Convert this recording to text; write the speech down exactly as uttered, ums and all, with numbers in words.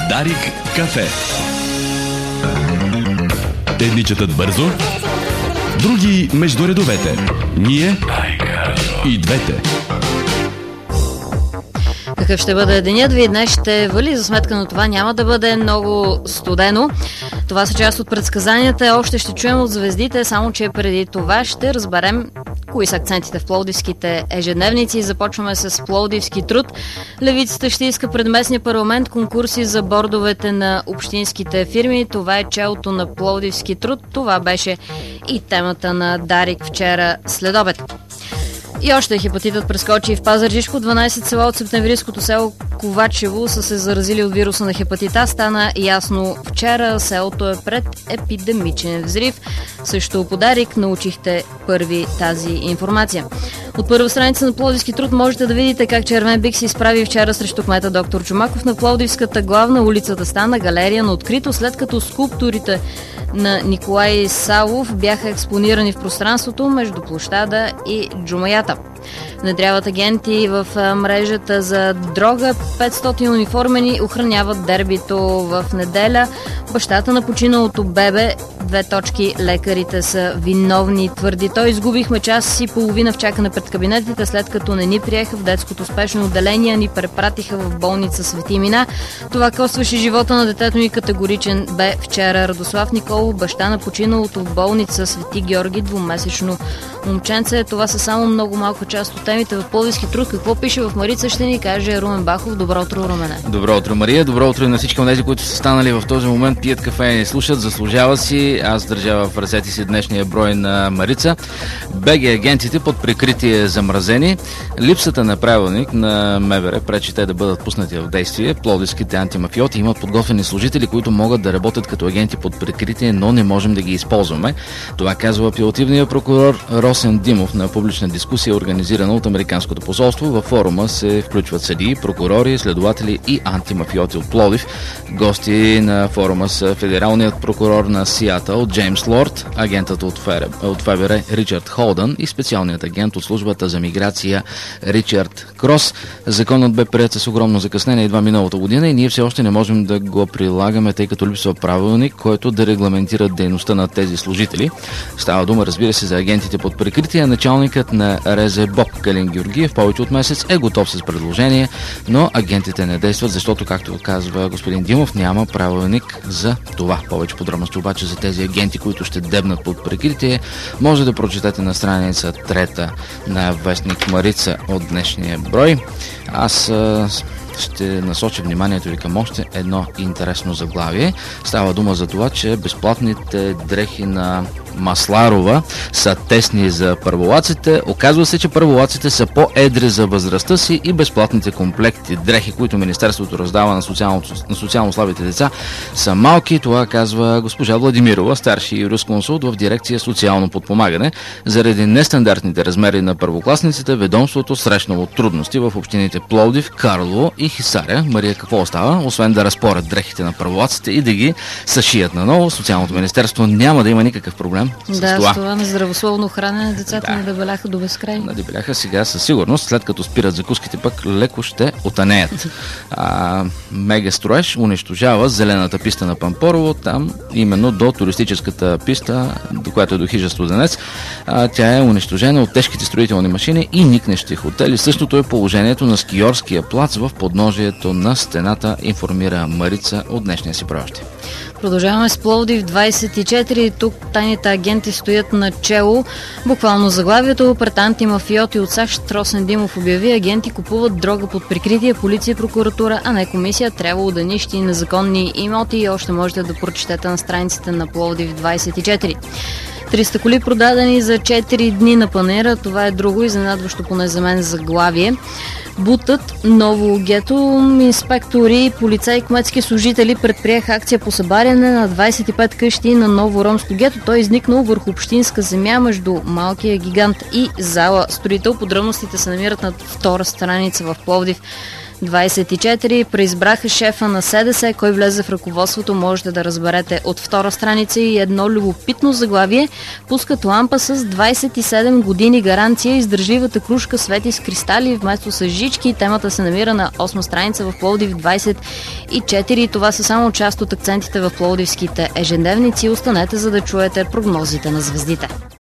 Дарик кафе. Едни четат бързо, други между редовете. Ние и двете. Какъв ще бъде денят ви? Днес ще вали, за сметка на това няма да бъде много студено. Това са част от предсказанията. Още ще чуем от звездите, само че преди това ще разберем кои са акцентите в пловдивските ежедневници. Започваме с Пловдивски труд. Левицата ще иска пред местния парламент конкурси за бордовете на общинските фирми. Това е челото на Пловдивски труд. Това беше и темата на Дарик вчера следобед. И още хепатитът прескочи в Пазарджишко. дванайсет села от септемврийското село Ковачево са се заразили от вируса на хепатита. Стана ясно вчера. Селото е пред епидемичен взрив. Също по Дарик научихте първи тази информация. От първа страница на Пловдивски труд можете да видите как червен бик се изправи вчера срещу кмета доктор Чомаков на Пловдивската главна. Улицата стана галерия на открито, след като скулптурите на Николай Савов бяха експонирани в пространството между площада и джумаята. Внедряват агенти в мрежата за дрога. петстотин униформени охраняват дербито в неделя. Бащата на починалото бебе, две точки, лекарите са виновни, твърди той. Изгубихме час и половина в чакане пред кабинетите, след като не ни приеха в детското спешно отделение, ни препратиха в болница Свети Мина. Това костваше живота на детето ни, категоричен бе вчера Радослав Николов, баща на починалото в болница Свети Георги, двумесечно момченце. Това са само много малка част от темите в Пловдивски труд. Какво пише в Марица, ще ни каже Румен Бахов. Добро утро, Румене. Добро утро, Мария. Добро утро и на всички от тези, които са станали в този момент, пият кафе и ни слушат. Заслужава си. Аз държа в ръцете си днешния брой на Марица. БГ агентите под прикритие замразени. Липсата на правилник на МВР пречи те да бъдат пуснати в действие. Пловдивските антимафиоти имат подготвени служители, които могат да работят като агенти под прикритие, но не можем да ги използваме. Това казва апелативният прокурор Росен Димов на публична дискусия, организирана от Американското посолство. Във форума се включват съдии, прокурори, следователи и антимафиоти от Пловдив. Гости на форума са федералният прокурор на Сиатъл Джеймс Лорд, агентът от ФБР Ричард Холдън и специалният агент от службата за миграция Ричард Крос. Законът бе приет с огромно закъснение едва миналата година и ние все още не можем да го прилагаме, тъй като липсва правилник, който да регламентира дейността на тези служители. Става дума, разбира се, за агентите под прикритие. Началникът на РЗБОП Калин Георгиев повече от месец е готов с предложение, но агентите не действат, защото, както казва господин Димов, няма правилник за това. Повече подробности обаче за тези агенти, които ще дебнат под прикритие, може да прочетете на страница трета на вестник Марица от днешния брой. Аз ще насоча вниманието ви към още едно интересно заглавие. Става дума за това, че безплатните дрехи на Масларова са тесни за първолаците. Оказва се, че първолаците са по-едри за възрастта си и безплатните комплекти дрехи, които Министерството раздава на социално, на социално слабите деца, са малки. Това казва госпожа Владимирова, старши юрисконсулт в дирекция социално подпомагане. Заради нестандартните размери на първокласниците, ведомството срещнало трудности в общините Пловдив, Карлово и Хисаря. Мария, какво остава? Освен да разпорят дрехите на първолаците и да ги съшият наново, Социалното министерство няма да има никакъв проблем. Да, с това на здравословно хранене децата да. не дебеляха до безкрай. Не дебеляха, сега със сигурност, след като спират закуските, пък леко ще отанеят. А, Мегастроеж унищожава зелената писта на Пампорово, там именно до туристическата писта, до която е до хижа Студенец. А, тя е унищожена от тежките строителни машини и никнещи хотели. Същото е положението на скиорския плац в подножието на стената, информира Марица от днешния си прощи. Продължаваме с Пловдив двайсет и четири. Тук тайните агенти стоят начело. Буквално заглавието: пред антимафиоти от САЩ Росен Димов обяви, агенти купуват дрога под прикритие, полиция и прокуратура, а не комисия. Трябвало да нищи незаконни имоти и още можете да прочетете на страниците на Пловдив двайсет и четири. триста коли продадени за четири дни на панера. Това е друго изненадващо поне за мен заглавие. Бутът ново гето. Инспектори, полицаи и кметски служители предприеха акция по събаряне на двайсет и пет къщи на ново ромско гето. Той е изникнал върху общинска земя между Малкия гигант и зала строител. Подробностите се намират на втора страница в Пловдив двадесет и четири преизбраха шефа на СДС. Кой влезе в ръководството, можете да разберете от втора страница. И едно любопитно заглавие: пускат лампа с двадесет и седем години гаранция. Издържливата кружка свети с кристали вместо с жички. Темата се намира на осма страница в Пловдив двадесет и четири. Това са само част от акцентите в пловдивските ежедневници. Останете, за да чуете прогнозите на звездите.